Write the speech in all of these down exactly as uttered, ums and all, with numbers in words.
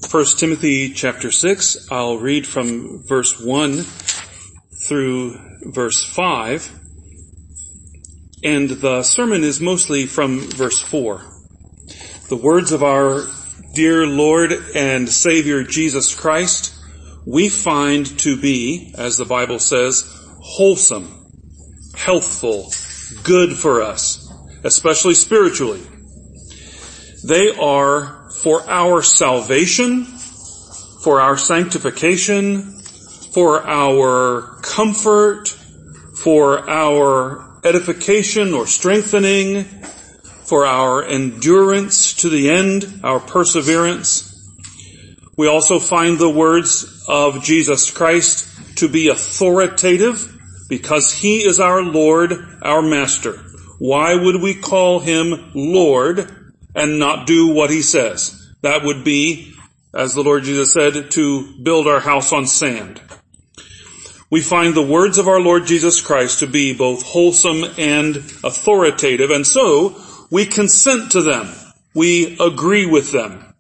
First Timothy chapter six. I'll read from verse one through verse five. And the sermon is mostly from verse four. The words of our dear Lord and Savior Jesus Christ, we find to be, as the Bible says, wholesome, healthful, good for us, especially spiritually. They are for our salvation, for our sanctification, for our comfort, for our edification or strengthening, for our endurance to the end, our perseverance. We also find the words of Jesus Christ to be authoritative because He is our Lord, our Master. Why would we call Him Lord and not do what He says? That would be, as the Lord Jesus said, to build our house on sand. We find the words of our Lord Jesus Christ to be both wholesome and authoritative, and so we consent to them. We agree with them.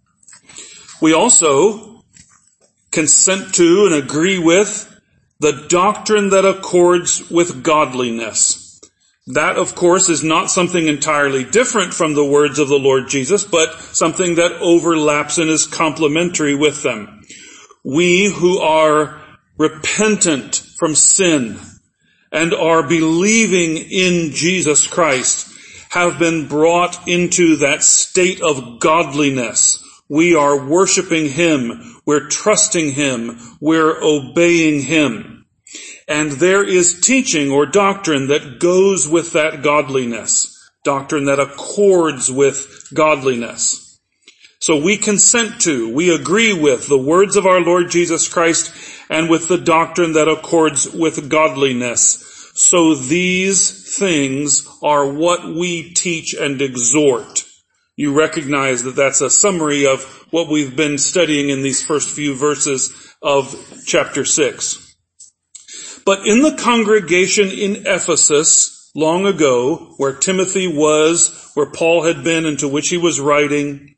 We also consent to and agree with the doctrine that accords with godliness. That, of course, is not something entirely different from the words of the Lord Jesus, but something that overlaps and is complementary with them. We who are repentant from sin and are believing in Jesus Christ have been brought into that state of godliness. We are worshiping Him. We're trusting Him. We're obeying Him. And there is teaching or doctrine that goes with that godliness, doctrine that accords with godliness. So we consent to, we agree with the words of our Lord Jesus Christ and with the doctrine that accords with godliness. So these things are what we teach and exhort. You recognize that that's a summary of what we've been studying in these first few verses of chapter six. But in the congregation in Ephesus long ago, where Timothy was, where Paul had been and to which he was writing,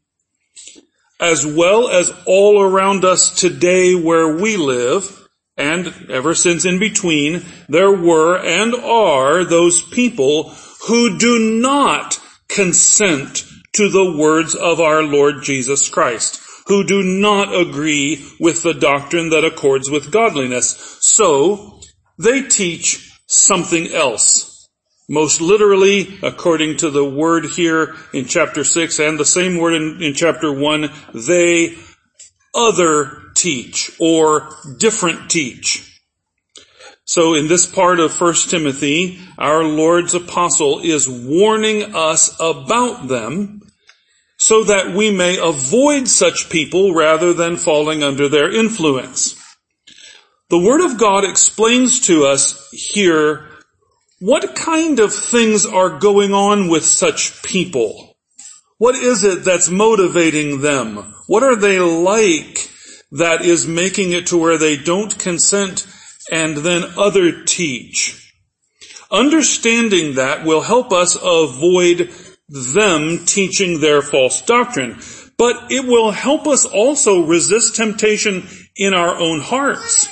as well as all around us today where we live, and ever since in between, there were and are those people who do not consent to the words of our Lord Jesus Christ, who do not agree with the doctrine that accords with godliness. So, they teach something else. Most literally, according to the word here in chapter six and the same word in, in chapter one, they other teach or different teach. So in this part of First Timothy, our Lord's apostle is warning us about them so that we may avoid such people rather than falling under their influence. The Word of God explains to us here what kind of things are going on with such people. What is it that's motivating them? What are they like that is making it to where they don't consent and then other teach? Understanding that will help us avoid them teaching their false doctrine. But it will help us also resist temptation in our own hearts.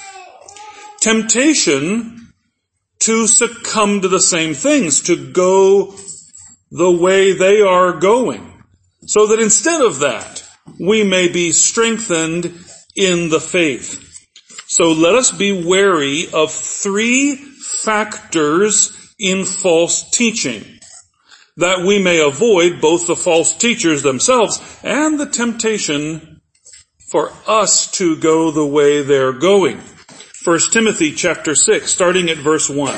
Temptation to succumb to the same things, to go the way they are going, so that instead of that, we may be strengthened in the faith. So let us be wary of three factors in false teaching, that we may avoid both the false teachers themselves and the temptation for us to go the way they're going. First Timothy chapter six, starting at verse one.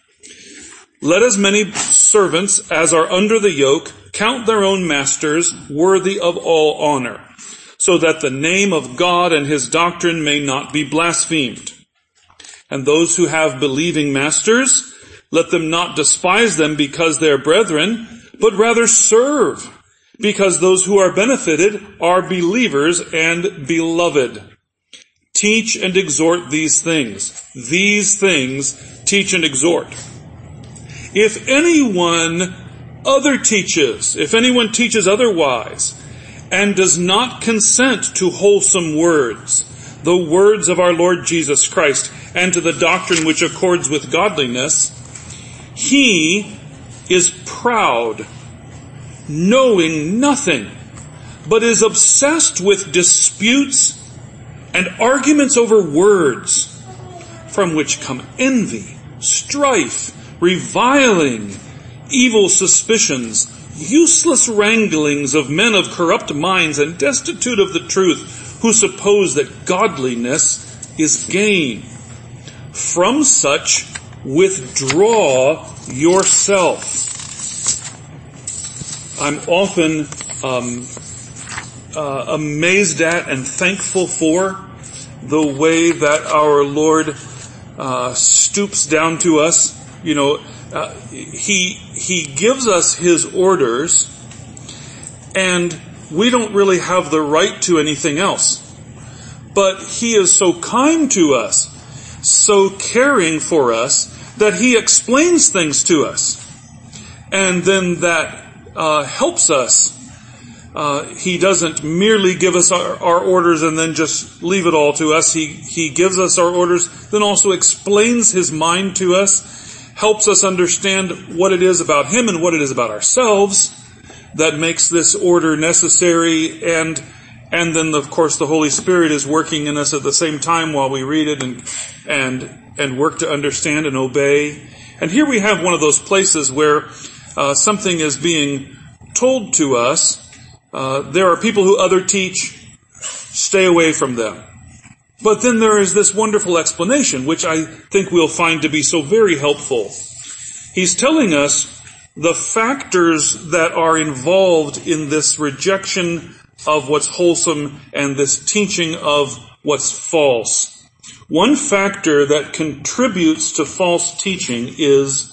Let as many servants as are under the yoke count their own masters worthy of all honor, so that the name of God and His doctrine may not be blasphemed. And those who have believing masters, let them not despise them because they're brethren, but rather serve, because those who are benefited are believers and beloved. Teach and exhort these things. These things teach and exhort. If anyone other teaches, if anyone teaches otherwise, and does not consent to wholesome words, the words of our Lord Jesus Christ, and to the doctrine which accords with godliness, he is proud, knowing nothing, but is obsessed with disputes and arguments over words, from which come envy, strife, reviling, evil suspicions, useless wranglings of men of corrupt minds and destitute of the truth, who suppose that godliness is gain. From such withdraw yourself. I'm often um, uh, amazed at and thankful for the way that our Lord uh, stoops down to us. You know, uh, he he gives us his orders, and we don't really have the right to anything else. But he is so kind to us, so caring for us, that he explains things to us. And then that uh, helps us. Uh, he doesn't merely give us our, our orders and then just leave it all to us. He, he gives us our orders, then also explains his mind to us, helps us understand what it is about him and what it is about ourselves that makes this order necessary, and and then of course the Holy Spirit is working in us at the same time while we read it and and and work to understand and obey. And here we have one of those places where uh, something is being told to us. Uh, there are people who other teach, stay away from them. But then there is this wonderful explanation, which I think we'll find to be so very helpful. He's telling us the factors that are involved in this rejection of what's wholesome and this teaching of what's false. One factor that contributes to false teaching is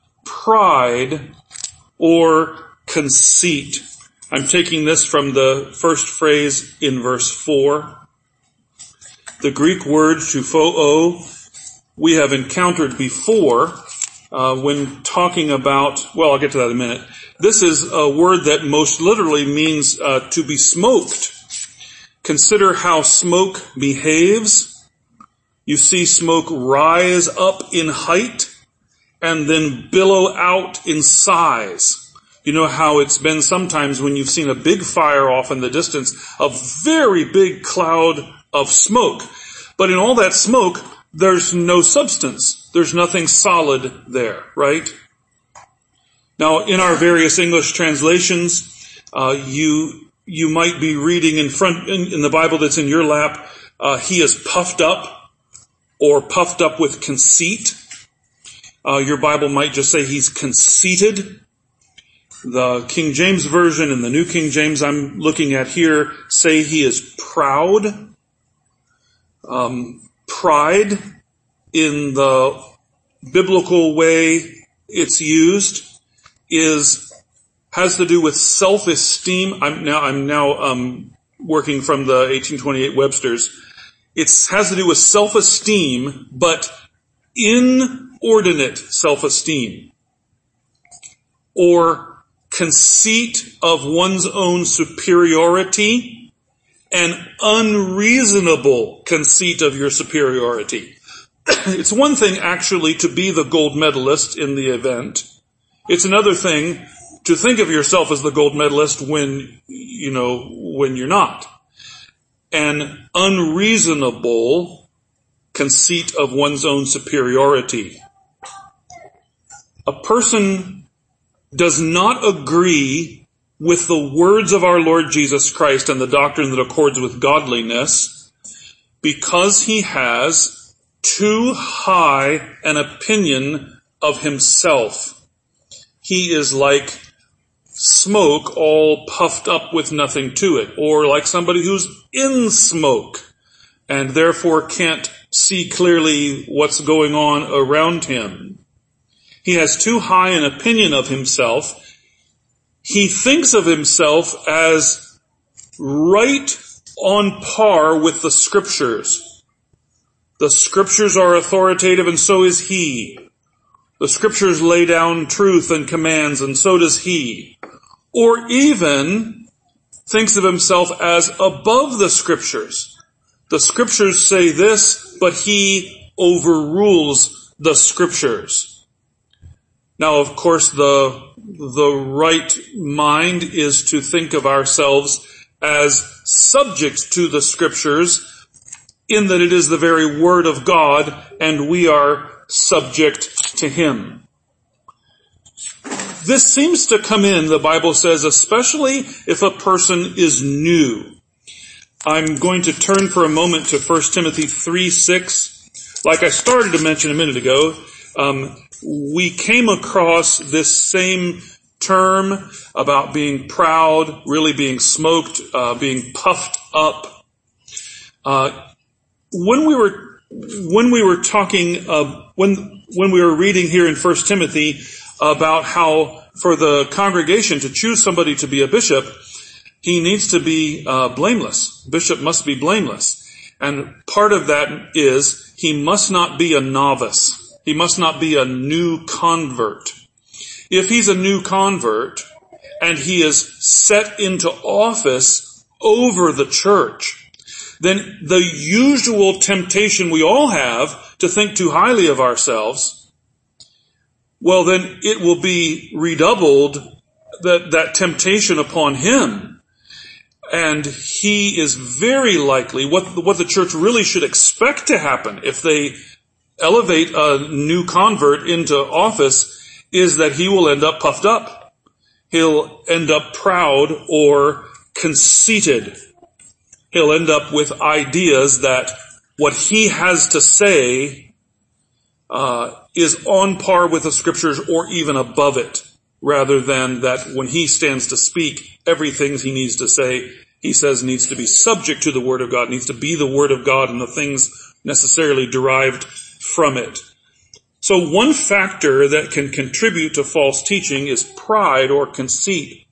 pride or conceit. I'm taking this from the first phrase in verse four. The Greek word shufoo we have encountered before uh, when talking about, well, I'll get to that in a minute. This is a word that most literally means uh, to be smoked. Consider how smoke behaves. You see smoke rise up in height and then billow out in size. You know how it's been sometimes when you've seen a big fire off in the distance, a very big cloud of smoke. But in all that smoke, there's no substance. There's nothing solid there, right? Now, in our various English translations, uh, you you might be reading in front in, in the Bible that's in your lap, uh, he is puffed up, or puffed up with conceit. Uh, your Bible might just say he's conceited. The King James Version and the New King James I'm looking at here say he is proud. Um, pride, in the biblical way it's used, is has to do with self-esteem. I'm now I'm now um, working from the eighteen twenty-eight Webster's. It has to do with self-esteem, but inordinate self-esteem, or conceit of one's own superiority, and unreasonable conceit of your superiority. It's one thing actually to be the gold medalist in the event. It's another thing to think of yourself as the gold medalist when, you know, when you're not. An unreasonable conceit of one's own superiority. A person does not agree with the words of our Lord Jesus Christ and the doctrine that accords with godliness because he has too high an opinion of himself. He is like smoke all puffed up with nothing to it, or like somebody who's in smoke and therefore can't see clearly what's going on around him. He has too high an opinion of himself. He thinks of himself as right on par with the Scriptures. The Scriptures are authoritative, and so is he. The Scriptures lay down truth and commands, and so does he. Or even thinks of himself as above the Scriptures. The Scriptures say this, but he overrules the Scriptures. Now, of course, the, the right mind is to think of ourselves as subject to the Scriptures, in that it is the very Word of God, and we are subject to Him. This seems to come in, the Bible says, especially if a person is new. I'm going to turn for a moment to First Timothy three six. Like I started to mention a minute ago, um, we came across this same term about being proud, really being smoked, uh, being puffed up. Uh, when we were, when we were talking, uh, when, when we were reading here in First Timothy about how for the congregation to choose somebody to be a bishop, he needs to be, uh, blameless. Bishop must be blameless. And part of that is he must not be a novice. He must not be a new convert. If he's a new convert and he is set into office over the church, then the usual temptation we all have to think too highly of ourselves, well, then it will be redoubled, that, that temptation upon him. And he is very likely, what, what the church really should expect to happen if they elevate a new convert into office, is that he will end up puffed up. He'll end up proud or conceited. He'll end up with ideas that what he has to say uh, is on par with the Scriptures or even above it, rather than that when he stands to speak, everything he needs to say, he says needs to be subject to the Word of God, needs to be the Word of God and the things necessarily derived from it. So one factor that can contribute to false teaching is pride or conceit,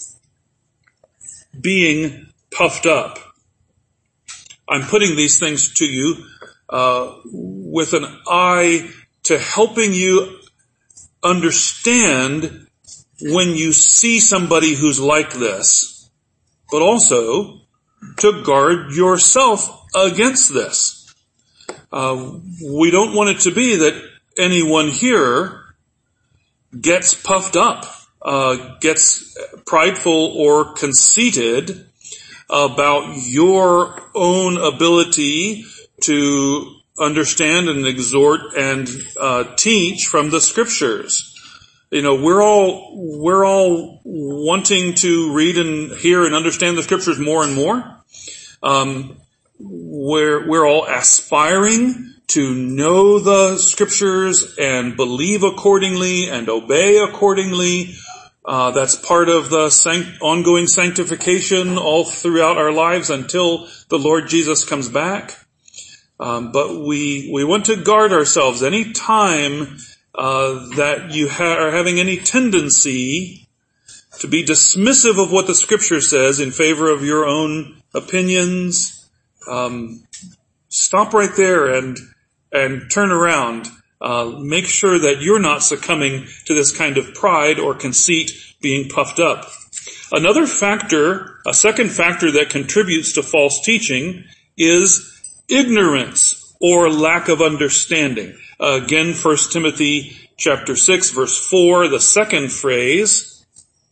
being puffed up. I'm putting these things to you uh, with an eye to helping you understand when you see somebody who's like this, but also to guard yourself against this. Uh, we don't want it to be that anyone here gets puffed up, uh, gets prideful or conceited about your own ability to understand and exhort and uh, teach from the Scriptures. You know, we're all we're all wanting to read and hear and understand the Scriptures more and more. Um, we're we're all aspiring to know the Scriptures and believe accordingly and obey accordingly. Uh, that's part of the sanct- ongoing sanctification all throughout our lives until the Lord Jesus comes back. Um, but we we want to guard ourselves any time uh, that you ha- are having any tendency to be dismissive of what the Scripture says in favor of your own opinions. Um, stop right there and and turn around. Uh, make sure that you're not succumbing to this kind of pride or conceit, being puffed up. Another factor, a second factor that contributes to false teaching is ignorance or lack of understanding. Uh, again, First Timothy chapter six, verse four, the second phrase,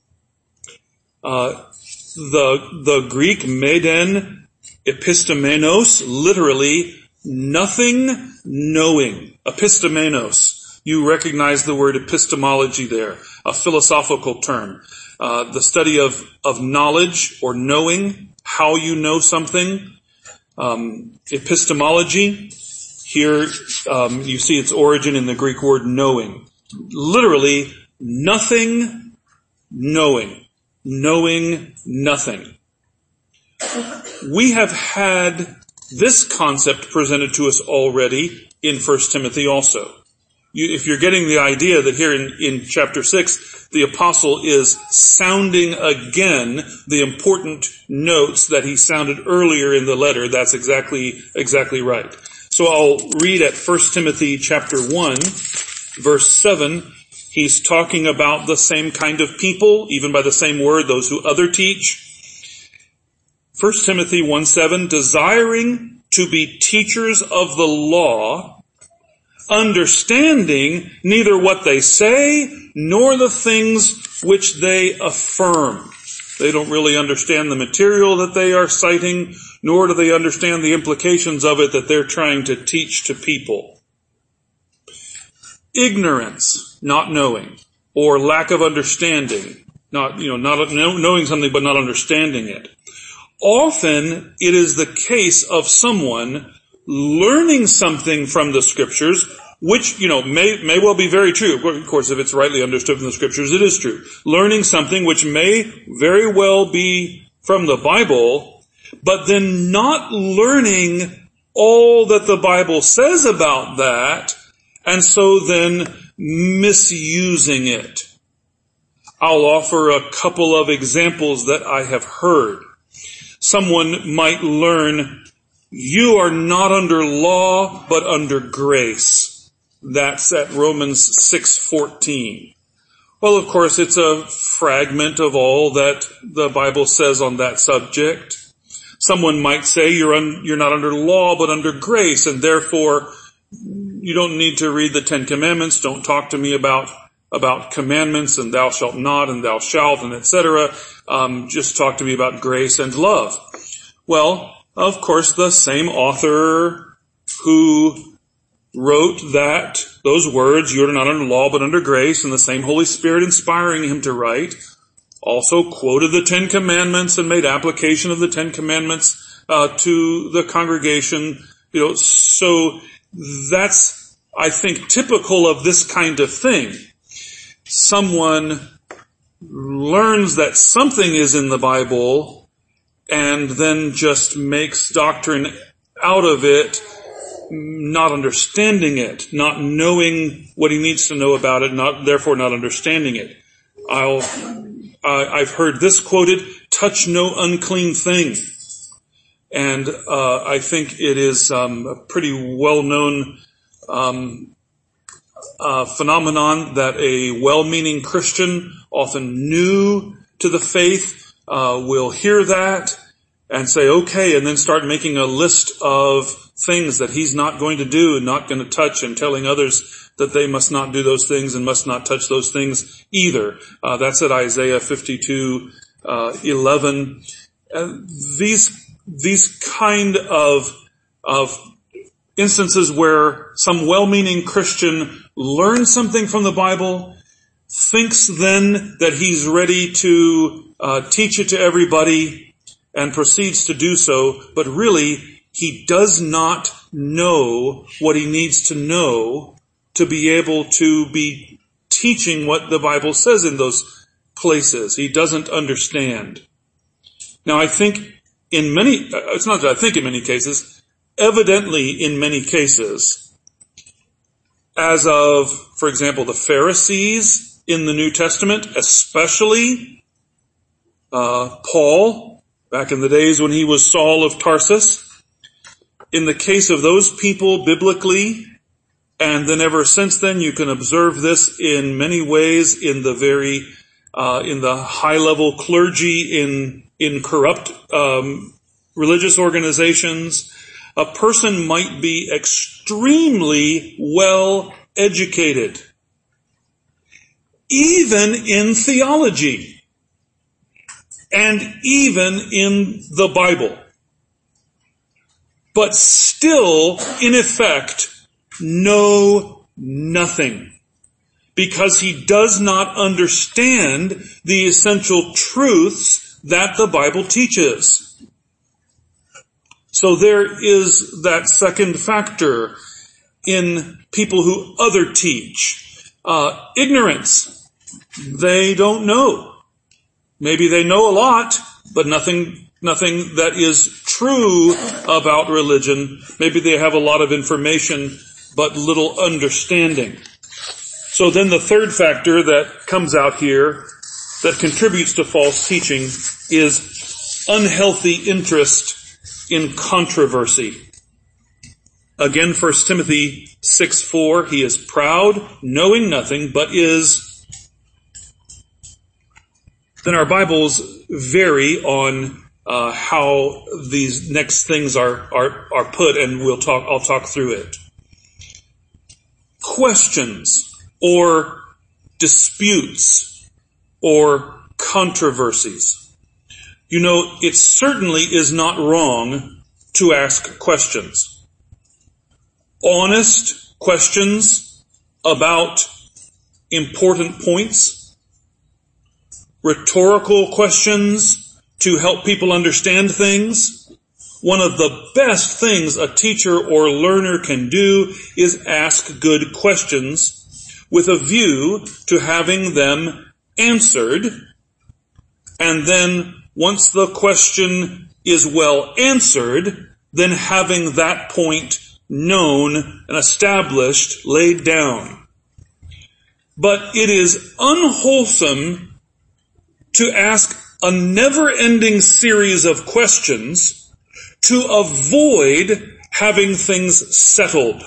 uh, the, the Greek meden epistemenos, literally nothing knowing. Epistemenos. You recognize the word epistemology there, a philosophical term. Uh, the study of, of knowledge or knowing, how you know something. Um, epistemology, here um, you see its origin in the Greek word knowing. Literally, nothing knowing. Knowing nothing. We have had this concept presented to us already in First Timothy also. You, if you're getting the idea that here in, in chapter six, the apostle is sounding again the important notes that he sounded earlier in the letter, that's exactly, exactly right. So I'll read at First Timothy chapter one, verse seven. He's talking about the same kind of people, even by the same word, those who other teach. First Timothy one seven, desiring to be teachers of the law, understanding neither what they say nor the things which they affirm. They don't really understand the material that they are citing, nor do they understand the implications of it that they're trying to teach to people. Ignorance, not knowing, or lack of understanding, not, you know, not knowing something but not understanding it. Often it is the case of someone learning something from the scriptures, which, you know, may, may well be very true. Of course, if it's rightly understood from the scriptures, it is true. Learning something which may very well be from the Bible, but then not learning all that the Bible says about that, and so then misusing it. I'll offer a couple of examples that I have heard. Someone might learn, you are not under law, but under grace. That's at Romans six fourteen. Well, of course, it's a fragment of all that the Bible says on that subject. Someone might say you're un, you're not under law, but under grace, and therefore you don't need to read the Ten Commandments. Don't talk to me about about commandments and thou shalt not and thou shalt and et cetera. Um, just talk to me about grace and love. Well, of course, the same author who wrote that, those words, you are not under law but under grace, and the same Holy Spirit inspiring him to write, also quoted the Ten Commandments and made application of the Ten Commandments uh, to the congregation. You know, so that's, I think, typical of this kind of thing. Someone learns that something is in the Bible and then just makes doctrine out of it, not understanding it, not knowing what he needs to know about it, not therefore not understanding it. I'll, uh, I've heard this quoted, touch no unclean thing. And uh, I think it is um, a pretty well-known um Uh, phenomenon that a well-meaning Christian, often new to the faith, uh, will hear that and say, okay, and then start making a list of things that he's not going to do and not going to touch, and telling others that they must not do those things and must not touch those things either. Uh, that's at Isaiah fifty-two, uh, eleven. Uh, these, these kind of, of instances where some well-meaning Christian learns something from the Bible, thinks then that he's ready to uh, teach it to everybody, and proceeds to do so, but really he does not know what he needs to know to be able to be teaching what the Bible says in those places. He doesn't understand. Now, I think in many, it's not that I think in many cases, evidently in many cases, as of, for example, the Pharisees in the New Testament, especially uh, Paul, back in the days when he was Saul of Tarsus. In the case of those people biblically, and then ever since then, you can observe this in many ways in the very, uh, in the high-level clergy in, in corrupt um, religious organizations. A person might be extremely well educated, even in theology, and even in the Bible, but still, in effect, know nothing, because he does not understand the essential truths that the Bible teaches. So there is that second factor in people who other teach. Uh, ignorance. They don't know. Maybe they know a lot, but nothing, nothing that is true about religion. Maybe they have a lot of information, but little understanding. So then the third factor that comes out here that contributes to false teaching is unhealthy interest in controversy. Again, First Timothy six four, he is proud, knowing nothing, but is. Then our Bibles vary on uh, how these next things are, are, are put, and we'll talk, I'll talk through it. Questions or disputes or controversies. You know, it certainly is not wrong to ask questions. Honest questions about important points. Rhetorical questions to help people understand things. One of the best things a teacher or learner can do is ask good questions with a view to having them answered. And then once the question is well answered, then having that point known and established, laid down. But it is unwholesome to ask a never-ending series of questions to avoid having things settled.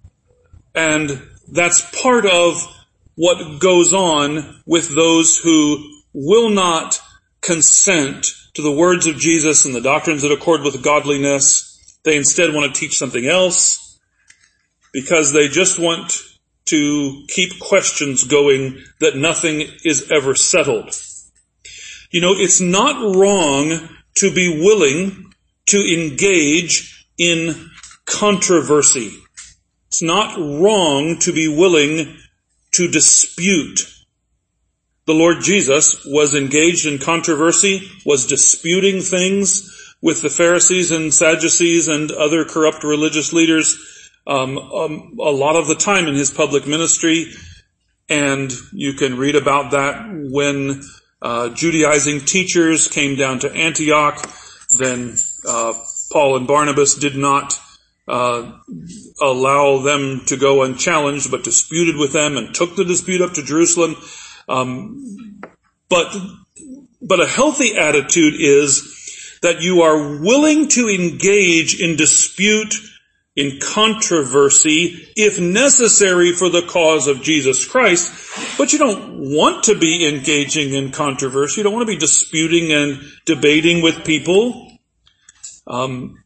And that's part of what goes on with those who will not consent to the words of Jesus and the doctrines that accord with godliness. They instead want to teach something else because they just want to keep questions going that nothing is ever settled. You know, it's not wrong to be willing to engage in controversy. It's not wrong to be willing to dispute. The Lord Jesus was engaged in controversy, was disputing things with the Pharisees and Sadducees and other corrupt religious leaders um, um, a lot of the time in his public ministry. And you can read about that when uh, Judaizing teachers came down to Antioch. Then uh, Paul and Barnabas did not uh allow them to go unchallenged, but disputed with them and took the dispute up to Jerusalem. Um, but, but a healthy attitude is that you are willing to engage in dispute, in controversy, if necessary for the cause of Jesus Christ, but you don't want to be engaging in controversy. You don't want to be disputing and debating with people. Um,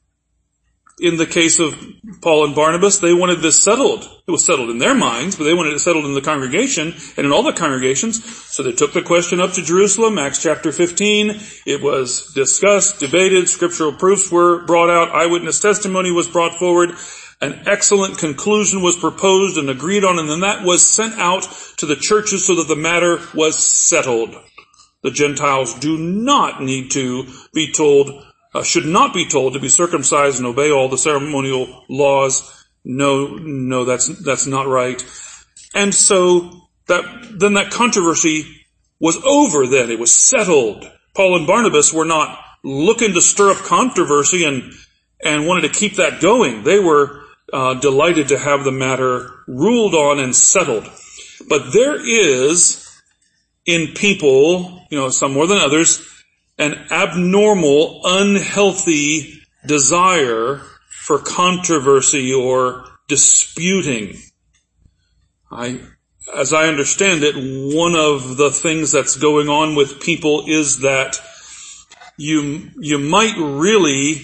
In the case of Paul and Barnabas, they wanted this settled. It was settled in their minds, but they wanted it settled in the congregation and in all the congregations. So they took the question up to Jerusalem, Acts chapter fifteen. It was discussed, debated, scriptural proofs were brought out, eyewitness testimony was brought forward, an excellent conclusion was proposed and agreed on, and then that was sent out to the churches so that the matter was settled. The Gentiles do not need to be told Uh, should not be told to be circumcised and obey all the ceremonial laws. No, no, that's, that's not right. And so that, then that controversy was over then. It was settled. Paul and Barnabas were not looking to stir up controversy and, and wanted to keep that going. They were, uh, delighted to have the matter ruled on and settled. But there is in people, you know, some more than others, an abnormal, unhealthy desire for controversy or disputing. I, as I understand it, one of the things that's going on with people is that you, you might really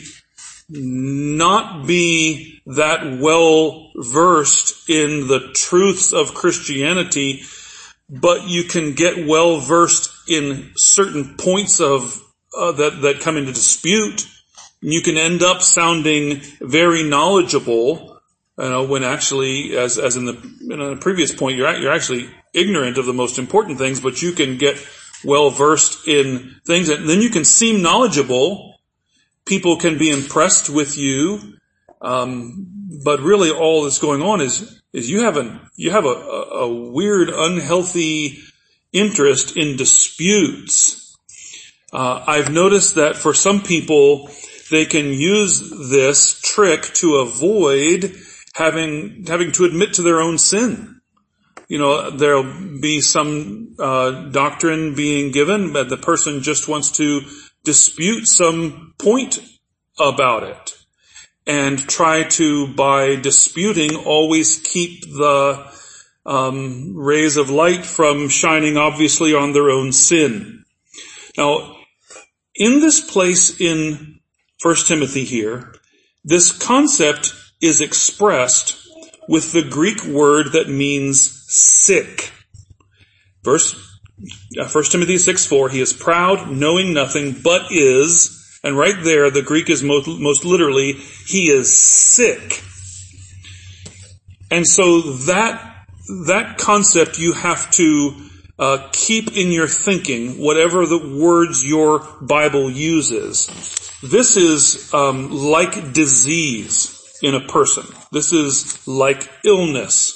not be that well versed in the truths of Christianity, but you can get well versed in certain points of uh, that that come into dispute. You can end up sounding very knowledgeable, you know, when actually, as as in the in a previous point, you're you're actually ignorant of the most important things. But you can get well versed in things, and then you can seem knowledgeable. People can be impressed with you, um, but really, all that's going on is is you have a you have a, a weird, unhealthy interest in disputes. Uh, I've noticed that for some people, they can use this trick to avoid having having to admit to their own sin. You know, there'll be some uh, doctrine being given, but the person just wants to dispute some point about it and try to, by disputing, always keep the um, rays of light from shining obviously on their own sin. Now, in this place in First Timothy here, this concept is expressed with the Greek word that means sick. Verse, uh, First Timothy six four, he is proud, knowing nothing, but is, and right there the Greek is most, most literally, he is sick. And so that, that concept you have to uh, keep in your thinking, whatever the words your Bible uses. This is um, like disease in a person. This is like illness.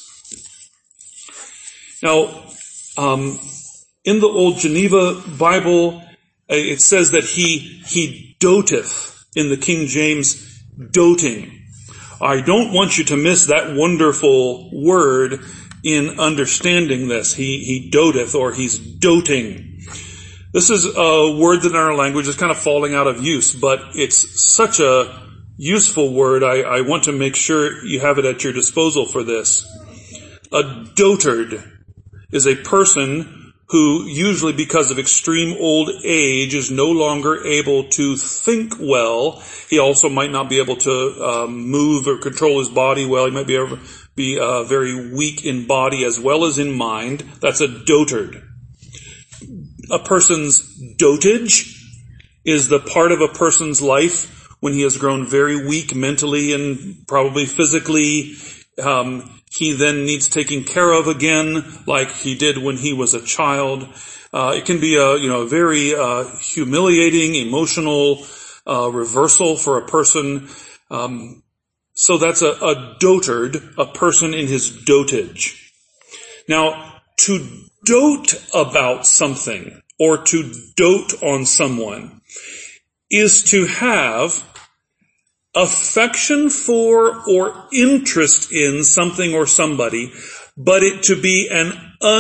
Now, um, in the Old Geneva Bible, it says that he, he doteth, in the King James, doting. I don't want you to miss that wonderful word in understanding this. He, he doteth, or he's doting. This is a word that in our language is kind of falling out of use, but it's such a useful word. I, I want to make sure you have it at your disposal for this. A dotard is a person who, usually because of extreme old age, is no longer able to think well. He also might not be able to um, move or control his body well. He might be, able, be uh, very weak in body as well as in mind. That's a dotard. A person's dotage is the part of a person's life when he has grown very weak mentally and probably physically. Um, he then needs taking care of again, like he did when he was a child. Uh, it can be a, you know, a very uh, humiliating, emotional uh, reversal for a person. Um, so that's a, a dotard, a person in his dotage. Now, to dote about something or to dote on someone is to have affection for or interest in something or somebody, but it to be an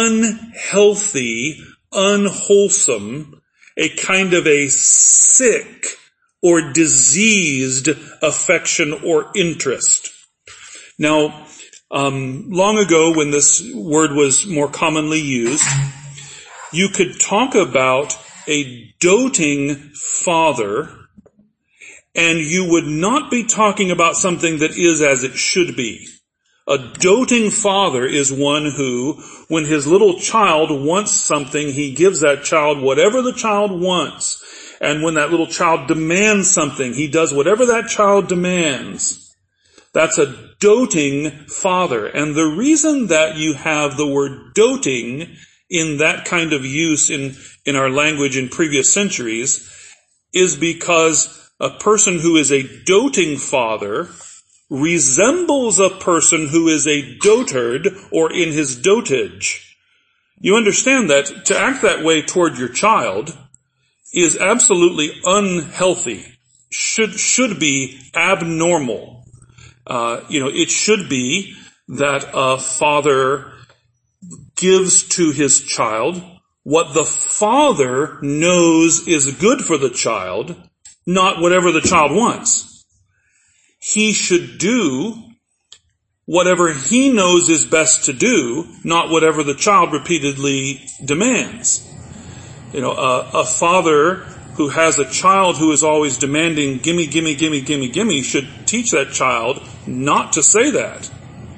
unhealthy, unwholesome, a kind of a sick or diseased affection or interest. Now, um, long ago when this word was more commonly used, you could talk about a doting father, and you would not be talking about something that is as it should be. A doting father is one who, when his little child wants something, he gives that child whatever the child wants. And when that little child demands something, he does whatever that child demands. That's a doting father. And the reason that you have the word doting in that kind of use in, in our language in previous centuries is because a person who is a doting father resembles a person who is a dotard or in his dotage. You understand that to act that way toward your child is absolutely unhealthy, should, should be abnormal. Uh, you know, it should be that a father gives to his child what the father knows is good for the child, not whatever the child wants. He should do whatever he knows is best to do, not whatever the child repeatedly demands. You know, a, a father who has a child who is always demanding, gimme, gimme, gimme, gimme, gimme, should teach that child not to say that.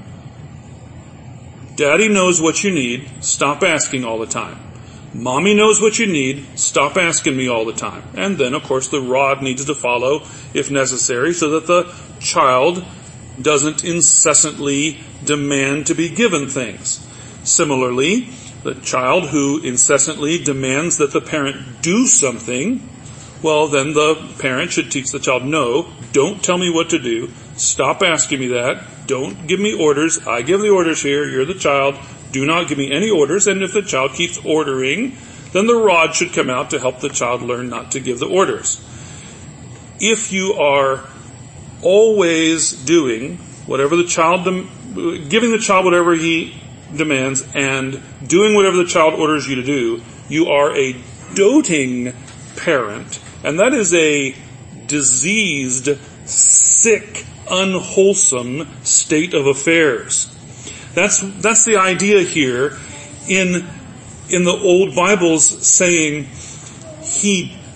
Daddy knows what you need, stop asking all the time. Mommy knows what you need, stop asking me all the time. And then, of course, the rod needs to follow if necessary so that the child doesn't incessantly demand to be given things. Similarly, the child who incessantly demands that the parent do something, well, then the parent should teach the child, no, don't tell me what to do, stop asking me that, don't give me orders, I give the orders here, you're the child, do not give me any orders, and if the child keeps ordering, then the rod should come out to help the child learn not to give the orders. If you are always doing whatever the child, dem- giving the child whatever he demands and doing whatever the child orders you to do, you are a doting parent, and that is a diseased, sick, unwholesome state of affairs. That's, that's the idea here in, in the old Bibles saying he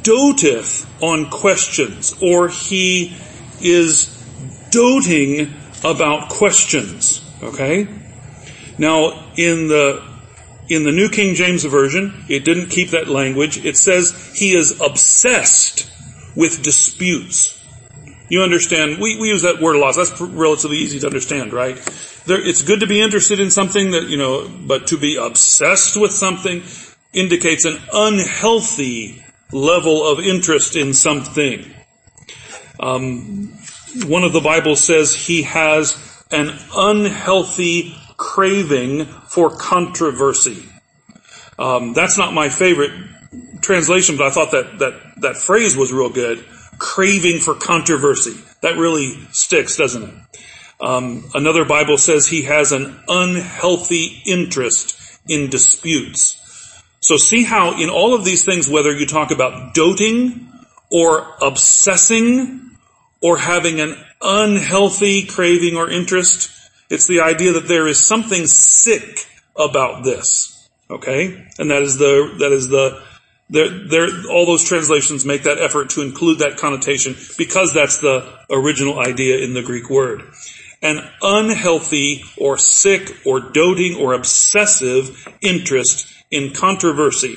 doteth on questions, or he is doting about questions. Okay? Now, in the in the New King James Version, it didn't keep that language. It says he is obsessed with disputes. You understand, we, we use that word a lot, so that's relatively easy to understand, right? There, it's good to be interested in something that, you know, but to be obsessed with something indicates an unhealthy level of interest in something. Um, one of the Bibles says he has an unhealthy craving for controversy. Um, that's not my favorite translation, but I thought that, that, that phrase was real good. Craving for controversy. That really sticks, doesn't it? Um, another Bible says he has an unhealthy interest in disputes. So see how in all of these things, whether you talk about doting or obsessing or having an unhealthy craving or interest, it's the idea that there is something sick about this. Okay? And that is the, that is the, there, there, all those translations make that effort to include that connotation because that's the original idea in the Greek word. An unhealthy or sick or doting or obsessive interest in controversy.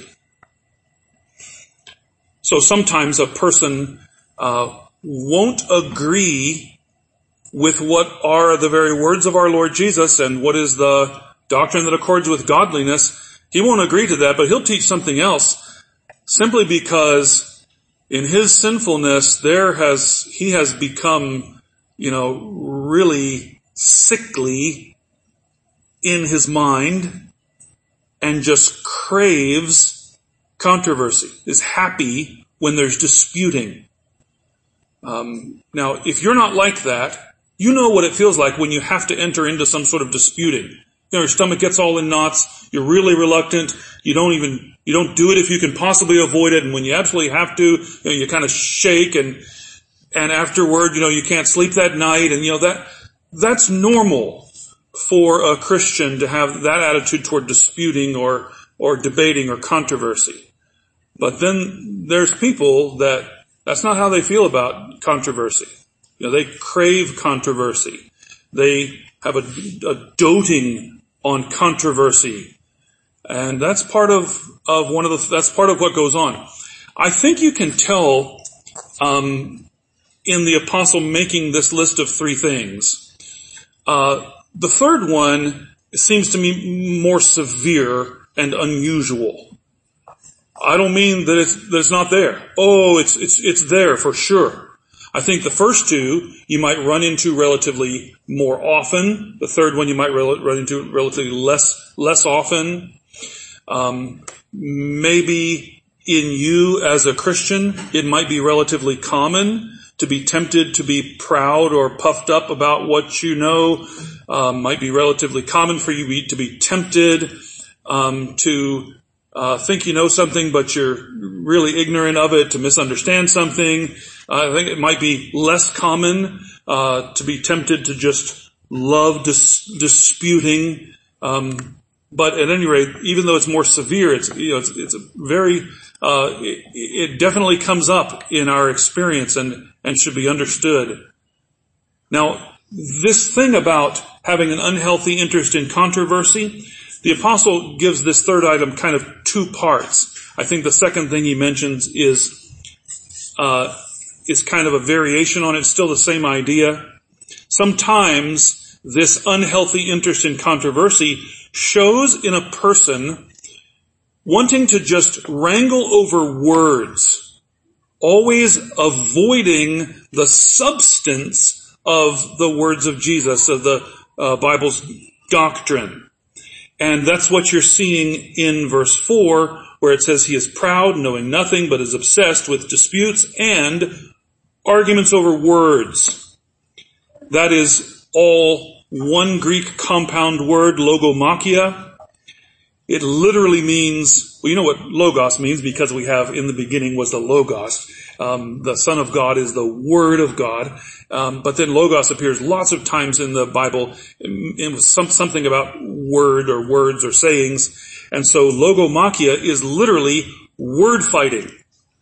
So sometimes a person uh, won't agree with what are the very words of our Lord Jesus and what is the doctrine that accords with godliness. He won't agree to that, but he'll teach something else simply because in his sinfulness there has, he has become, you know, really sickly in his mind and just craves controversy, is happy when there's disputing. Um, now, if you're not like that, you know what it feels like when you have to enter into some sort of disputing. You know, your stomach gets all in knots, you're really reluctant, you don't even, you don't do it if you can possibly avoid it, and when you absolutely have to, you know, you kind of shake and, and afterward, you know, you can't sleep that night, and you know, that, that's normal for a Christian to have that attitude toward disputing or, or debating or controversy. But then there's people that, that's not how they feel about controversy. You know, they crave controversy. They have a, a doting on controversy. And that's part of, of one of the, that's part of what goes on. I think you can tell, um, in the apostle making this list of three things. Uh, the third one seems to me more severe and unusual. I don't mean that it's, that it's not there. Oh, it's, it's, it's there for sure. I think the first two you might run into relatively more often. The third one you might rel- run into relatively less, less often. Um, maybe in you as a Christian, it might be relatively common to be tempted to be proud or puffed up about what you know. Um, might be relatively common for you to be tempted um, to uh, think you know something, but you're really ignorant of it, to misunderstand something. Uh, I think it might be less common uh, to be tempted to just love dis- disputing. Um, but at any rate, even though it's more severe, it's you know it's, it's a very uh, it, it definitely comes up in our experience and and should be understood. Now, this thing about having an unhealthy interest in controversy, the apostle gives this third item kind of two parts. I think the second thing he mentions is uh is kind of a variation on it, still the same idea. Sometimes this unhealthy interest in controversy shows in a person wanting to just wrangle over words, always avoiding the substance of the words of Jesus, of the uh, Bible's doctrine. And that's what you're seeing in verse four, where it says he is proud, knowing nothing, but is obsessed with disputes and arguments over words. That is all one Greek compound word, logomachia. It literally means, well, you know what logos means because we have in the beginning was the logos. Um, the Son of God is the Word of God. Um, but then logos appears lots of times in the Bible in, in some, something about word or words or sayings. And so logomachia is literally word fighting.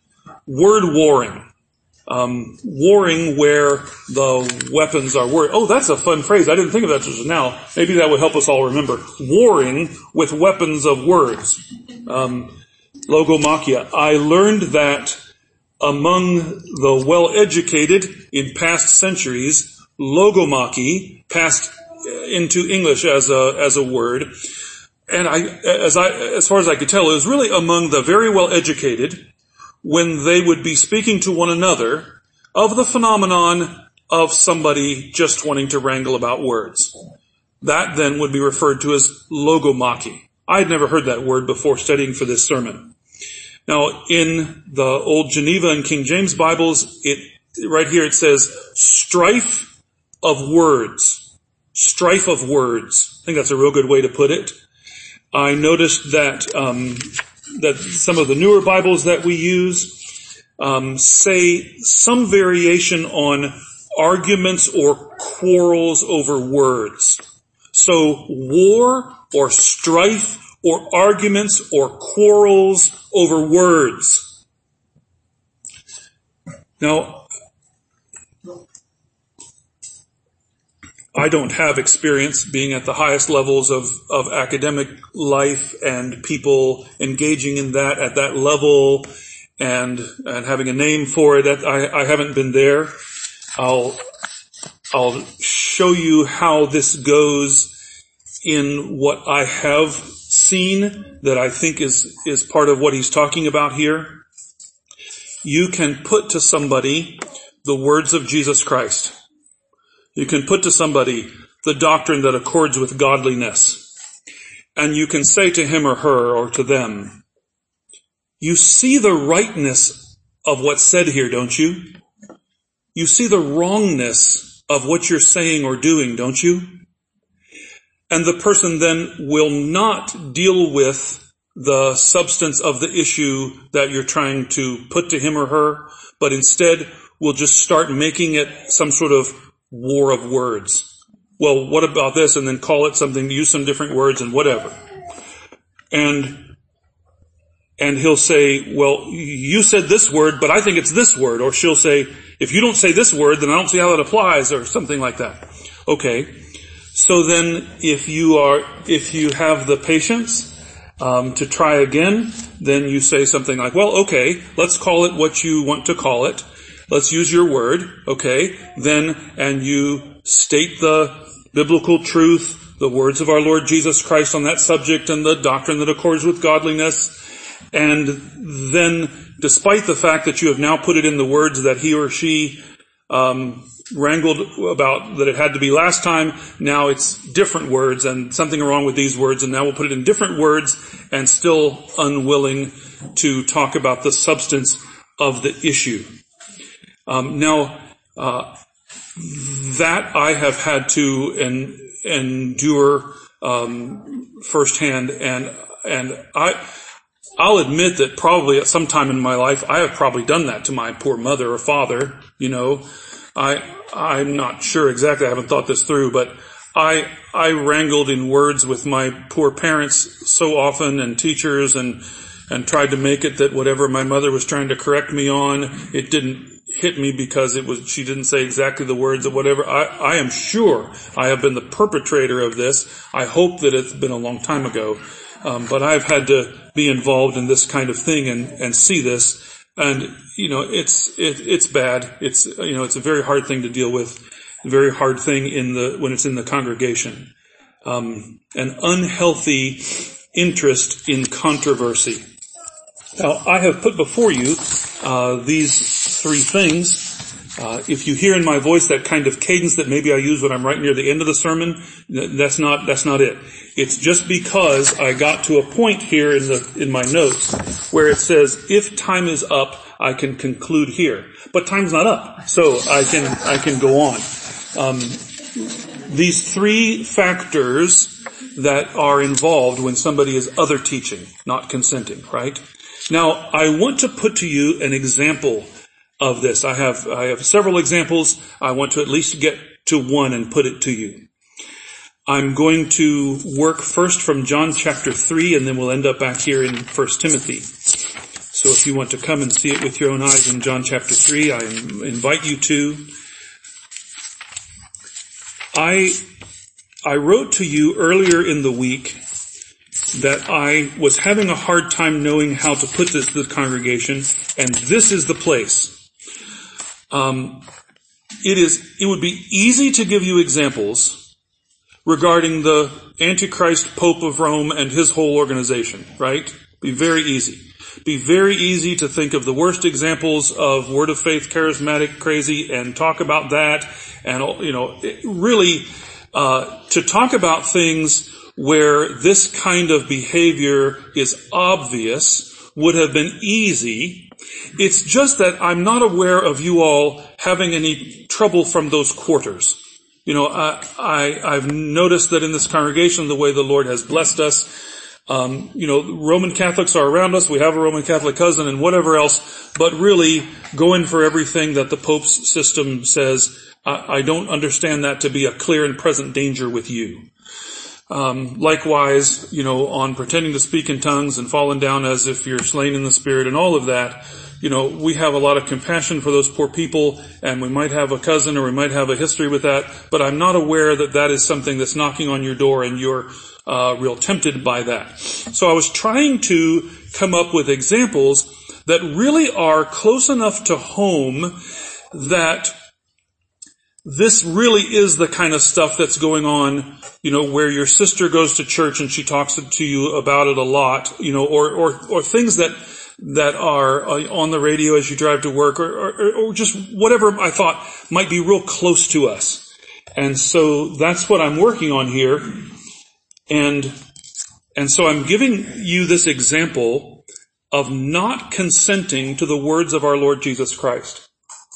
word warring. Um, warring where the weapons are war. Oh, that's a fun phrase. I didn't think of that just now. Maybe that would help us all remember. Warring with weapons of words. Um, logomachia. I learned that among the well-educated in past centuries, logomachy passed into English as a as a word, and I, as I, as far as I could tell, it was really among the very well-educated when they would be speaking to one another of the phenomenon of somebody just wanting to wrangle about words. That then would be referred to as logomachy. I had never heard that word before studying for this sermon. Now, in the Old Geneva and King James Bibles, it right here it says strife of words. Strife of words. I think that's a real good way to put it. I noticed that um, that some of the newer Bibles that we use um, say some variation on arguments or quarrels over words. So war or strife or arguments or quarrels over words. Now, I don't have experience being at the highest levels of, of academic life and people engaging in that at that level and and having a name for it. I, I haven't been there. I'll I'll show you how this goes in what I have seen that I think is is part of what he's talking about here. You can put to somebody the words of Jesus Christ. You can put to somebody the doctrine that accords with godliness. And you can say to him or her or to them, you see the rightness of what's said here, don't you? You see the wrongness of what you're saying or doing, don't you? And the person then will not deal with the substance of the issue that you're trying to put to him or her, but instead will just start making it some sort of war of words. Well, what about this? And then call it something, use some different words and whatever. And, and he'll say, well, you said this word, but I think it's this word. Or she'll say, if you don't say this word, then I don't see how that applies, or something like that. Okay. So then if you are, if you have the patience, um, to try again, then you say something like, well, okay, let's call it what you want to call it. Let's use your word, okay, then, and you state the biblical truth, the words of our Lord Jesus Christ on that subject and the doctrine that accords with godliness. And then, despite the fact that you have now put it in the words that he or she, um, wrangled about that it had to be last time, now it's different words and something wrong with these words, and now we'll put it in different words, and still unwilling to talk about the substance of the issue. Um, now, uh, that I have had to en- endure, um, firsthand, and, and I, I'll admit that probably at some time in my life, I have probably done that to my poor mother or father, you know. I, I'm not sure exactly, I haven't thought this through, but I, I wrangled in words with my poor parents so often, and teachers, and, and tried to make it that whatever my mother was trying to correct me on, it didn't hit me because it was, she didn't say exactly the words or whatever. I, I am sure I have been the perpetrator of this. I hope that it's been a long time ago. Um, but I've had to be involved in this kind of thing and, and see this. And, you know, it's, it, it's bad. It's, you know, it's a very hard thing to deal with. A very hard thing in the, when it's in the congregation. Um, an unhealthy interest in controversy. Now, I have put before you, uh, these three things. Uh, if you hear in my voice that kind of cadence that maybe I use when I'm right near the end of the sermon, that's not, that's not it. It's just because I got to a point here in the, in my notes where it says, if time is up, I can conclude here. But time's not up, so I can, I can go on. Um, these three factors that are involved when somebody is other teaching, not consenting, right? Now, I want to put to you an example of this. I have, I have several examples. I want to at least get to one and put it to you. I'm going to work first from John chapter three, and then we'll end up back here in First Timothy. So if you want to come and see it with your own eyes in John chapter three, I invite you to. I, I wrote to you earlier in the week that I was having a hard time knowing how to put this to the congregation, and this is the place. Um, it is, it would be easy to give you examples regarding the Antichrist Pope of Rome and his whole organization, right? Be very easy. Be very easy to think of the worst examples of Word of Faith, charismatic, crazy, and talk about that. And, you know, really, uh, to talk about things where this kind of behavior is obvious would have been easy. It's just that I'm not aware of you all having any trouble from those quarters. You know, I, I, I've noticed that in this congregation, the way the Lord has blessed us, Um, you know, Roman Catholics are around us. We have a Roman Catholic cousin and whatever else, but really going for everything that the Pope's system says. I, I don't understand that to be a clear and present danger with you. Um, likewise, you know, on pretending to speak in tongues and falling down as if you're slain in the Spirit and all of that. You know, we have a lot of compassion for those poor people, and we might have a cousin or we might have a history with that, but I'm not aware that that is something that's knocking on your door and you're uh real tempted by that. So I was trying to come up with examples that really are close enough to home that this really is the kind of stuff that's going on, you know, where your sister goes to church and she talks to you about it a lot, you know, or or or things that that are on the radio as you drive to work, or, or, or just whatever I thought might be real close to us. And so that's what I'm working on here. And, and so I'm giving you this example of not consenting to the words of our Lord Jesus Christ.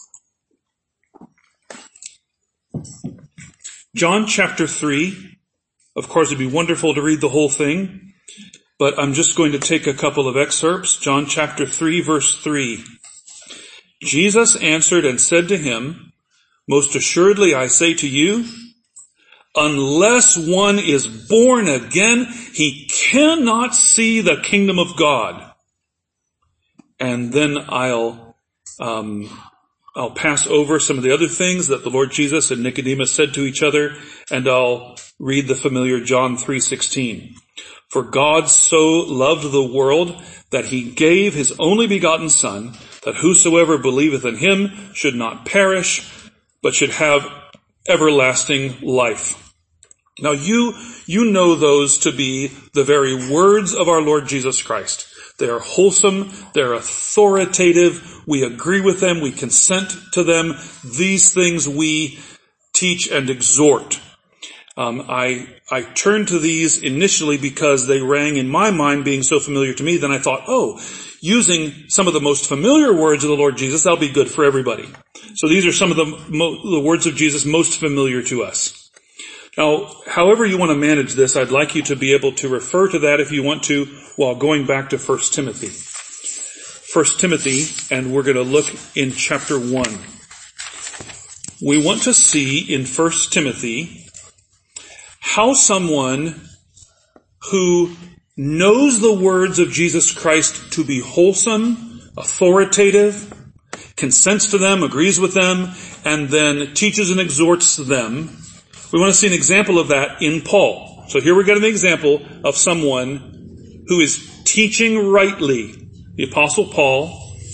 John chapter three. Of course, it'd be wonderful to read the whole thing, but I'm just going to take a couple of excerpts. John chapter three, verse three. Jesus answered and said to him, "Most assuredly I say to you, unless one is born again, he cannot see the kingdom of God." And then I'll, um, I'll pass over some of the other things that the Lord Jesus and Nicodemus said to each other, and I'll read the familiar John three sixteen. "For God so loved the world that he gave his only begotten Son, that whosoever believeth in him should not perish, but should have everlasting life." Now you, you know those to be the very words of our Lord Jesus Christ. They are wholesome, they're authoritative, we agree with them, we consent to them. These things we teach and exhort. Um, I, I turned to these initially because they rang in my mind being so familiar to me. Then I thought, oh, using some of the most familiar words of the Lord Jesus, that'll be good for everybody. So these are some of the, mo- the words of Jesus most familiar to us. Now, however you want to manage this, I'd like you to be able to refer to that if you want to while going back to First Timothy. First Timothy, and we're going to look in chapter one. We want to see in First Timothy how someone who knows the words of Jesus Christ to be wholesome, authoritative, consents to them, agrees with them, and then teaches and exhorts them. We want to see an example of that in Paul. So here we get an example of someone who is teaching rightly. The Apostle Paul.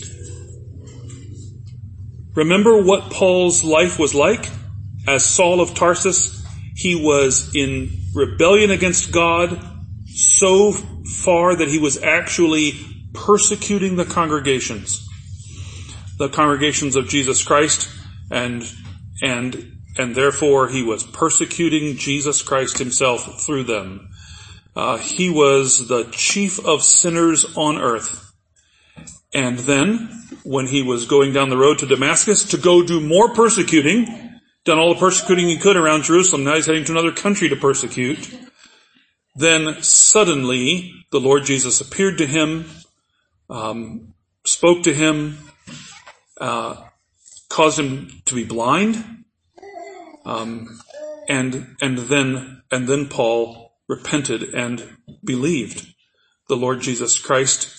Remember what Paul's life was like? As Saul of Tarsus, he was in rebellion against God so far that he was actually persecuting the congregations. The congregations of Jesus Christ, and, and, and therefore he was persecuting Jesus Christ himself through them. Uh, he was the chief of sinners on earth. And then, when he was going down the road to Damascus to go do more persecuting, done all the persecuting he could around Jerusalem, now he's heading to another country to persecute. Then suddenly, the Lord Jesus appeared to him, um, spoke to him, uh, caused him to be blind, um, and and then and then Paul repented and believed the Lord Jesus Christ,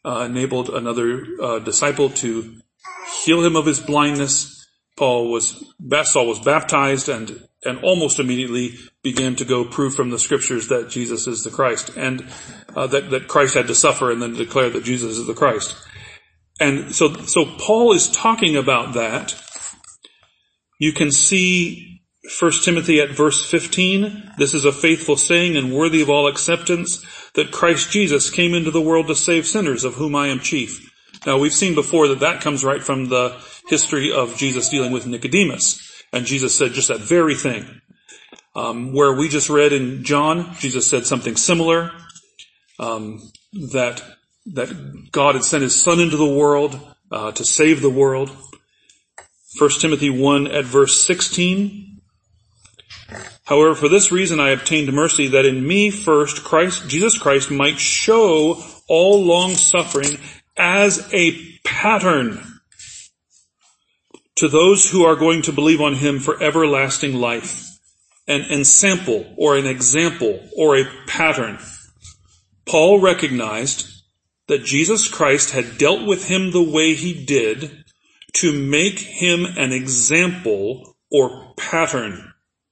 uh, enabled another uh, disciple to heal him of his blindness. Paul was, Saul was baptized and, and almost immediately began to go prove from the scriptures that Jesus is the Christ, and uh, that, that Christ had to suffer and then declare that Jesus is the Christ. And so, so Paul is talking about that. You can see First Timothy at verse fifteen. This is a faithful saying and worthy of all acceptance, that Christ Jesus came into the world to save sinners, of whom I am chief. Now, we've seen before that that comes right from the history of Jesus dealing with Nicodemus. And Jesus said just that very thing. Um, where we just read in John, Jesus said something similar, um, that that God had sent his Son into the world uh, to save the world. First Timothy one at verse sixteen. However, for this reason I obtained mercy, that in me first Christ, Jesus Christ, might show all long suffering as a pattern to those who are going to believe on him for everlasting life. An ensample or an example or a pattern. Paul recognized that Jesus Christ had dealt with him the way he did to make him an example or pattern.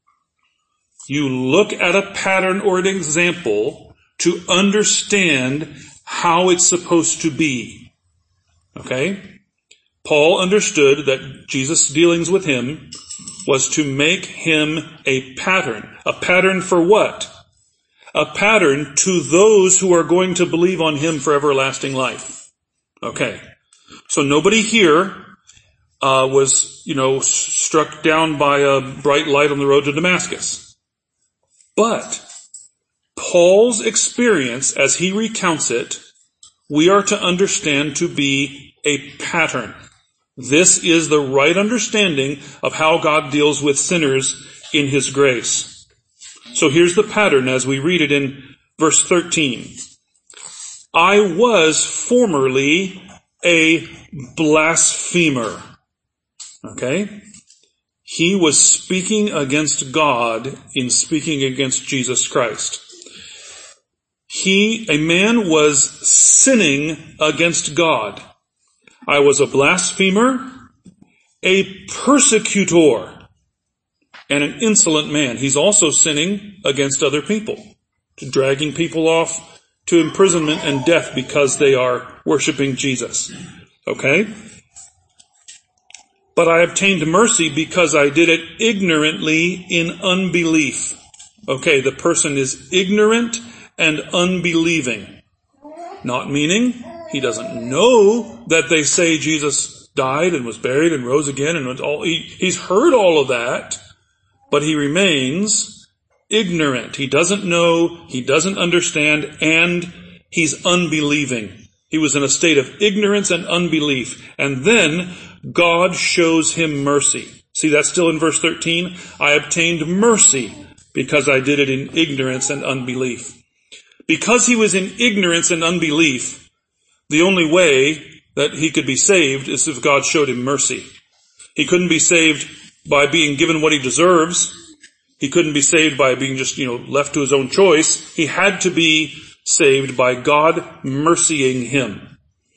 You look at a pattern or an example to understand how it's supposed to be. Okay? Paul understood that Jesus' dealings with him was to make him a pattern. A pattern for what? A pattern to those who are going to believe on him for everlasting life. Okay. So nobody here uh, was, you know, struck down by a bright light on the road to Damascus. But Paul's experience, as he recounts it, we are to understand to be a pattern. This is the right understanding of how God deals with sinners in his grace. So here's the pattern as we read it in verse thirteen. I was formerly a blasphemer. Okay? He was speaking against God in speaking against Jesus Christ. He, a man was sinning against God. I was a blasphemer, a persecutor, and an insolent man. He's also sinning against other people, dragging people off to imprisonment and death because they are worshiping Jesus. Okay? But I obtained mercy because I did it ignorantly in unbelief. Okay, the person is ignorant and unbelieving. Not meaning he doesn't know that they say Jesus died and was buried and rose again and was all, he, he's heard all of that, but he remains ignorant. He doesn't know, he doesn't understand, and he's unbelieving. He was in a state of ignorance and unbelief. And then God shows him mercy. See, that's still in verse thirteen. I obtained mercy because I did it in ignorance and unbelief. Because he was in ignorance and unbelief, the only way that he could be saved is if God showed him mercy. He couldn't be saved by being given what he deserves. He couldn't be saved by being just, you know, left to his own choice. He had to be saved by God mercying him.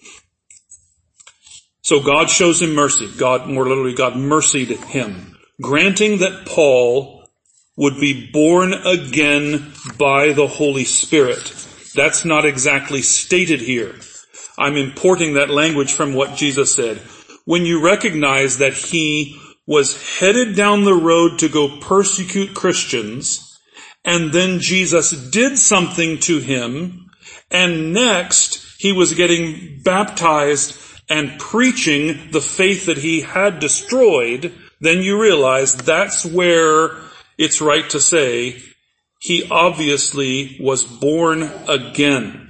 So God shows him mercy. God, more literally, God mercied him, granting that Paul would be born again by the Holy Spirit. That's not exactly stated here. I'm importing that language from what Jesus said. When you recognize that he was headed down the road to go persecute Christians, and then Jesus did something to him, and next he was getting baptized and preaching the faith that he had destroyed, then you realize that's where it's right to say he obviously was born again.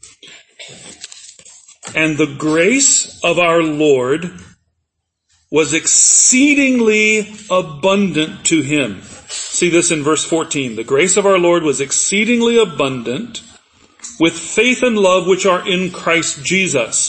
And the grace of our Lord was exceedingly abundant to him. See this in verse fourteen. The grace of our Lord was exceedingly abundant with faith and love which are in Christ Jesus.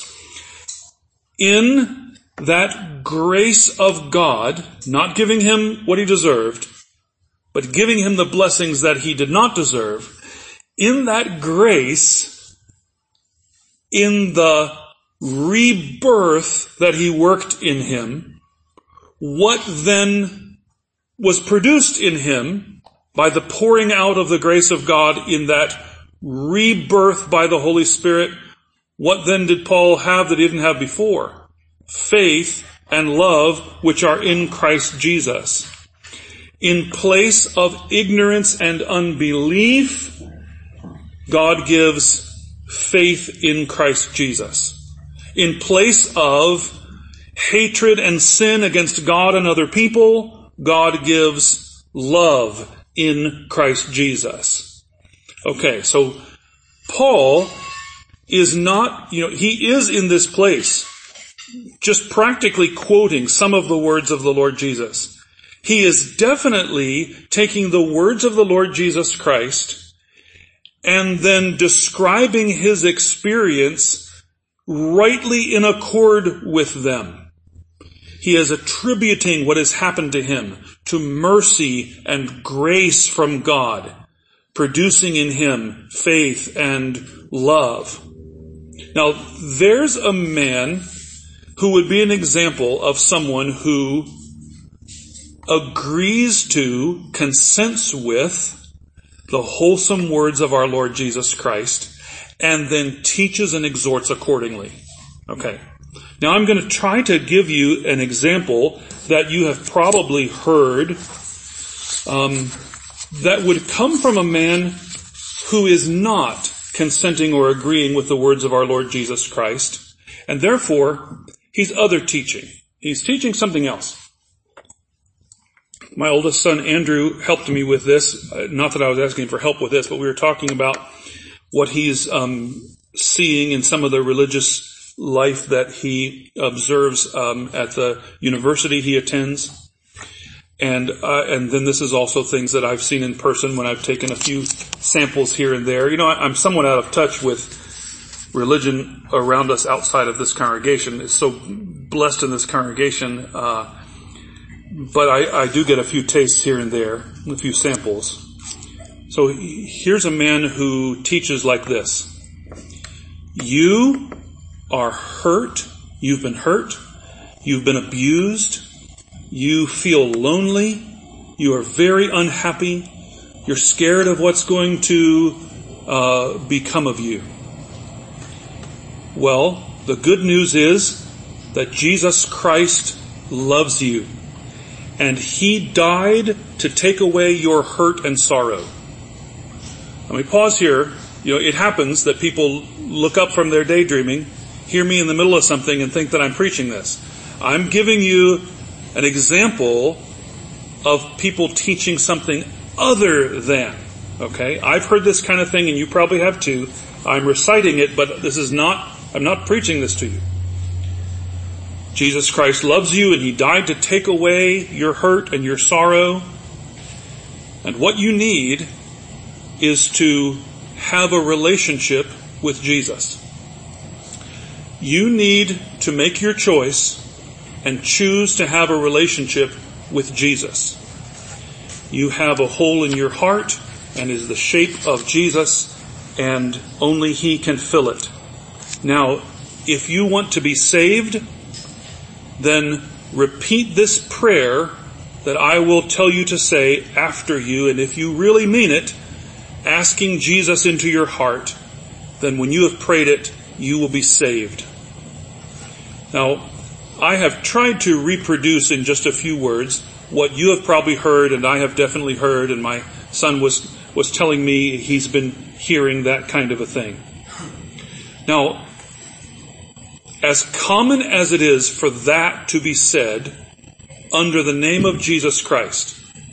In that grace of God, not giving him what he deserved, but giving him the blessings that he did not deserve, in that grace, in the rebirth that he worked in him, what then was produced in him by the pouring out of the grace of God in that rebirth by the Holy Spirit, what then did Paul have that he didn't have before? Faith and love, which are in Christ Jesus. In place of ignorance and unbelief, God gives faith in Christ Jesus. In place of hatred and sin against God and other people, God gives love in Christ Jesus. Okay, so Paul is not, you know, he is in this place just practically quoting some of the words of the Lord Jesus. He is definitely taking the words of the Lord Jesus Christ and then describing his experience rightly in accord with them. He is attributing what has happened to him to mercy and grace from God, producing in him faith and love. Now, there's a man who would be an example of someone who agrees to, consents with the wholesome words of our Lord Jesus Christ, and then teaches and exhorts accordingly. Okay. Now I'm going to try to give you an example that you have probably heard um, that would come from a man who is not consenting or agreeing with the words of our Lord Jesus Christ, and therefore he's other teaching. He's teaching something else. My oldest son Andrew helped me with this. Not that I was asking for help with this, but we were talking about what he's um, seeing in some of the religious life that he observes um, at the university he attends. And uh, and then this is also things that I've seen in person when I've taken a few samples here and there. You know, I, I'm somewhat out of touch with religion around us outside of this congregation. It's so blessed in this congregation. Uh, but I, I do get a few tastes here and there, a few samples. So here's a man who teaches like this. You are hurt. You've been hurt. You've been abused. You feel lonely. You are very unhappy. You're scared of what's going to uh, become of you. Well, the good news is that Jesus Christ loves you. And He died to take away your hurt and sorrow. Let me pause here. You know, it happens that people look up from their daydreaming, hear me in the middle of something, and think that I'm preaching this. I'm giving you an example of people teaching something other than. Okay? I've heard this kind of thing, and you probably have too. I'm reciting it, but this is not, I'm not preaching this to you. Jesus Christ loves you, and He died to take away your hurt and your sorrow. And what you need is to have a relationship with Jesus. You need to make your choice and choose to have a relationship with Jesus. You have a hole in your heart and is the shape of Jesus, and only He can fill it. Now, if you want to be saved, then repeat this prayer that I will tell you to say after you, and if you really mean it, asking Jesus into your heart, then when you have prayed it, you will be saved. Now, I have tried to reproduce in just a few words what you have probably heard, and I have definitely heard, and my son was, was telling me he's been hearing that kind of a thing. Now, as common as it is for that to be said under the name of Jesus Christ,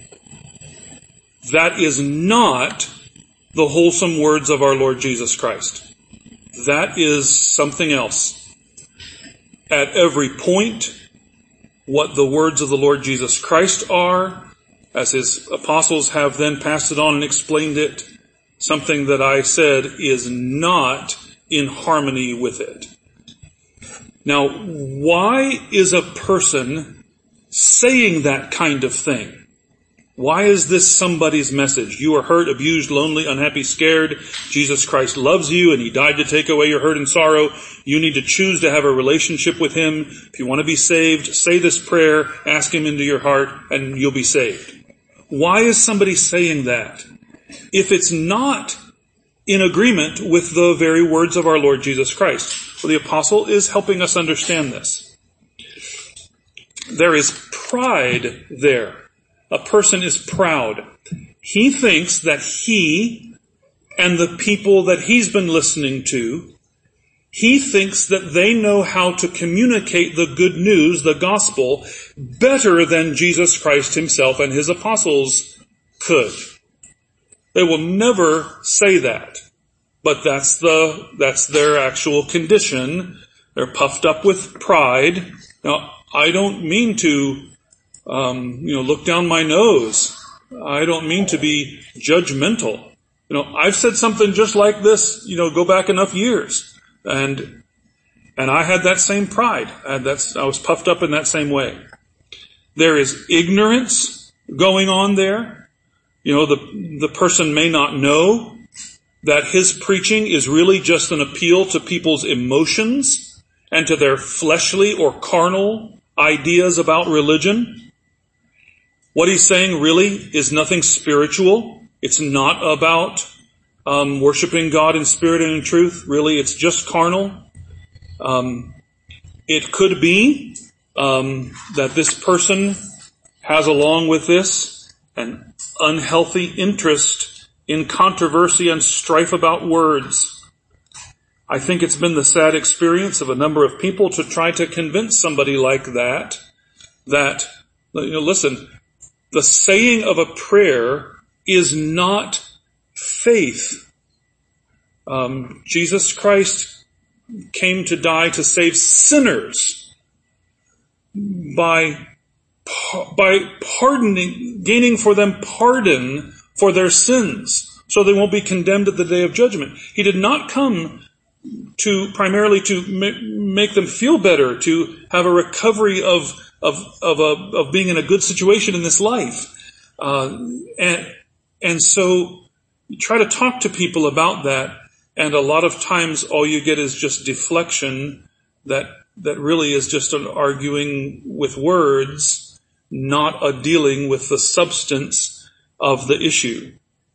that is not the wholesome words of our Lord Jesus Christ. That is something else. At every point, what the words of the Lord Jesus Christ are, as His apostles have then passed it on and explained it, something that I said is not in harmony with it. Now, why is a person saying that kind of thing? Why is this somebody's message? You are hurt, abused, lonely, unhappy, scared. Jesus Christ loves you and he died to take away your hurt and sorrow. You need to choose to have a relationship with him. If you want to be saved, say this prayer, ask him into your heart, and you'll be saved. Why is somebody saying that? If it's not in agreement with the very words of our Lord Jesus Christ. Well, the apostle is helping us understand this. There is pride there. A person is proud. He thinks that he and the people that he's been listening to, he thinks that they know how to communicate the good news, the gospel, better than Jesus Christ himself and his apostles could. They will never say that. But that's the, that's their actual condition. They're puffed up with pride. Now, I don't mean to Um, you know, look down my nose. I don't mean to be judgmental. You know, I've said something just like this, you know, go back enough years. And, and I had that same pride. And that's, I was puffed up in that same way. There is ignorance going on there. You know, the, the person may not know that his preaching is really just an appeal to people's emotions and to their fleshly or carnal ideas about religion. What he's saying really is nothing spiritual. It's not about um, worshiping God in spirit and in truth. Really, it's just carnal. Um, it could be um, that this person has, along with this, an unhealthy interest in controversy and strife about words. I think it's been the sad experience of a number of people to try to convince somebody like that, that, you know, listen, the saying of a prayer is not faith. Um, Jesus Christ came to die to save sinners by, by pardoning, gaining for them pardon for their sins, so they won't be condemned at the day of judgment. He did not come to primarily to make them feel better, to have a recovery of of of a, of being in a good situation in this life, uh, and and so you try to talk to people about that, and a lot of times all you get is just deflection that that really is just an arguing with words, not a dealing with the substance of the issue.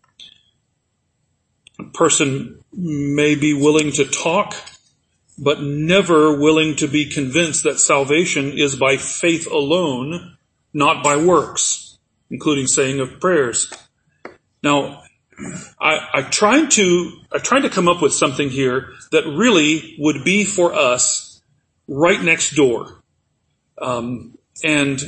A person may be willing to talk, but never willing to be convinced that salvation is by faith alone, not by works, including saying of prayers. Now, I, I tried to, I tried to come up with something here that really would be for us right next door. Um, and,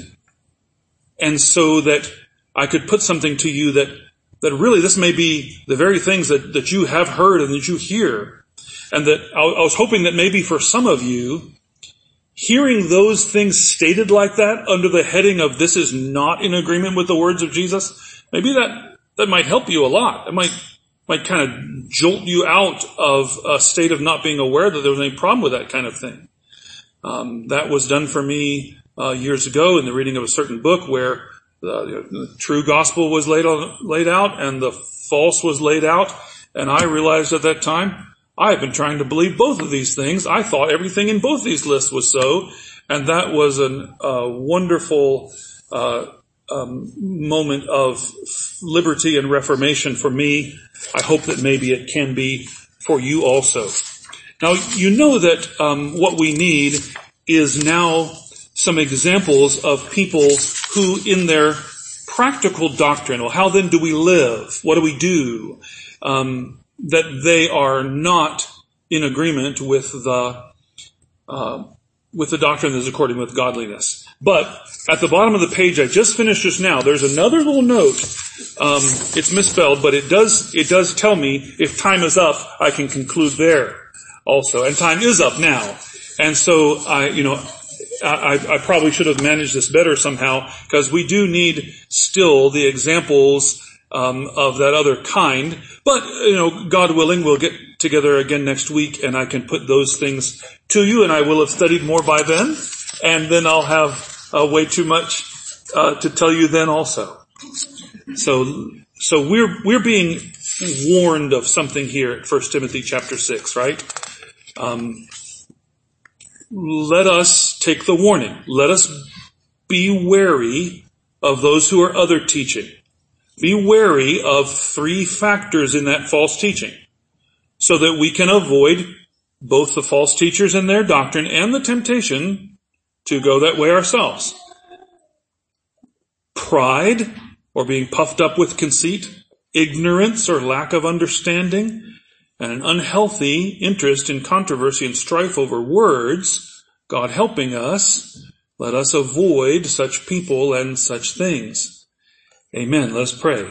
and so that I could put something to you that, that really this may be the very things that, that you have heard and that you hear. And that I was hoping that maybe for some of you, hearing those things stated like that under the heading of this is not in agreement with the words of Jesus, maybe that, that might help you a lot. It might, might kind of jolt you out of a state of not being aware that there was any problem with that kind of thing. Um, that was done for me uh, years ago in the reading of a certain book where the, the true gospel was laid, on, laid out and the false was laid out. And I realized at that time, I have been trying to believe both of these things. I thought everything in both these lists was so, and that was a uh, wonderful uh, um, moment of liberty and reformation for me. I hope that maybe it can be for you also. Now, you know that um, what we need is now some examples of people who in their practical doctrine, well, how then do we live? What do we do? Um, that they are not in agreement with the uh, with the doctrine that is according with godliness. But at the bottom of the page I just finished just now, there's another little note. Um, it's misspelled, but it does it does tell me if time is up, I can conclude there also. And time is up now. And so I, you know, I, I probably should have managed this better somehow, because we do need still the examples Um, of that other kind. But, you know, God willing, we'll get together again next week and I can put those things to you, and I will have studied more by then, and then I'll have uh, way too much uh, to tell you then also. So, so we're, we're being warned of something here at First Timothy chapter six, right? Um, let us take the warning. Let us be wary of those who are other teaching. Be wary of three factors in that false teaching so that we can avoid both the false teachers and their doctrine and the temptation to go that way ourselves. Pride, or being puffed up with conceit, ignorance or lack of understanding, and an unhealthy interest in controversy and strife over words, God helping us, let us avoid such people and such things. Amen. Let's pray.